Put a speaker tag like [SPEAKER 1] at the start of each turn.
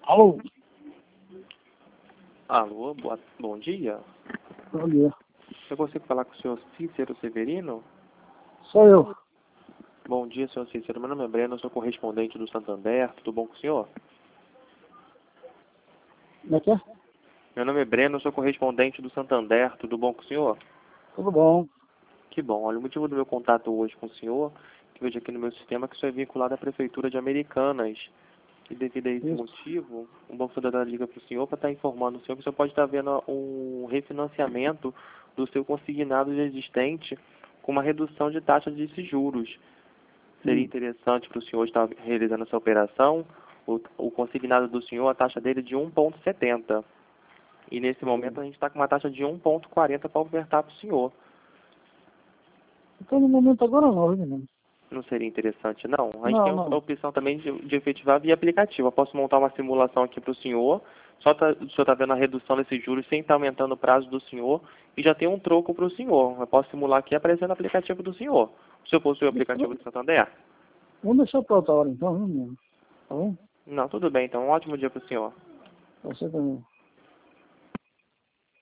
[SPEAKER 1] Alô?
[SPEAKER 2] Alô, bom dia.
[SPEAKER 1] Bom dia.
[SPEAKER 2] Eu consigo falar com o senhor Cícero Severino?
[SPEAKER 1] Sou eu.
[SPEAKER 2] Bom dia, senhor Cícero. Meu nome é Breno, eu sou correspondente do Santander. Tudo bom com o senhor?
[SPEAKER 1] Como é que é?
[SPEAKER 2] Meu nome é Breno, eu sou correspondente do Santander. Tudo bom com o senhor?
[SPEAKER 1] Tudo bom.
[SPEAKER 2] Que bom. Olha, o motivo do meu contato hoje com o senhor, que vejo aqui no meu sistema, é que o senhor é vinculado à Prefeitura de Americanas. E devido a esse
[SPEAKER 1] Isso.
[SPEAKER 2] motivo, o Banco Central liga para o senhor para estar informando o senhor que o senhor pode estar vendo um refinanciamento do seu consignado já existente com uma redução de taxa de juros. Seria interessante para o senhor estar realizando essa operação. O consignado do senhor, a taxa dele é de 1,70. E nesse momento a gente está com uma taxa de 1,40 para ofertar para o senhor.
[SPEAKER 1] Então no momento agora não, viu, menino?
[SPEAKER 2] Não seria interessante, não? A gente tem
[SPEAKER 1] Não,
[SPEAKER 2] a
[SPEAKER 1] não.
[SPEAKER 2] opção também de efetivar via aplicativo. Eu posso montar uma simulação aqui para o senhor. O senhor está vendo a redução desses juros sem estar aumentando o prazo do senhor. E já tem um troco para o senhor. Eu posso simular aqui aparecendo o aplicativo do senhor. O senhor possui o aplicativo do Santander?
[SPEAKER 1] Vamos deixar para outra hora então, viu, menino? Tá bom?
[SPEAKER 2] Não, tudo bem. Então, um ótimo dia para o senhor.
[SPEAKER 1] Você também.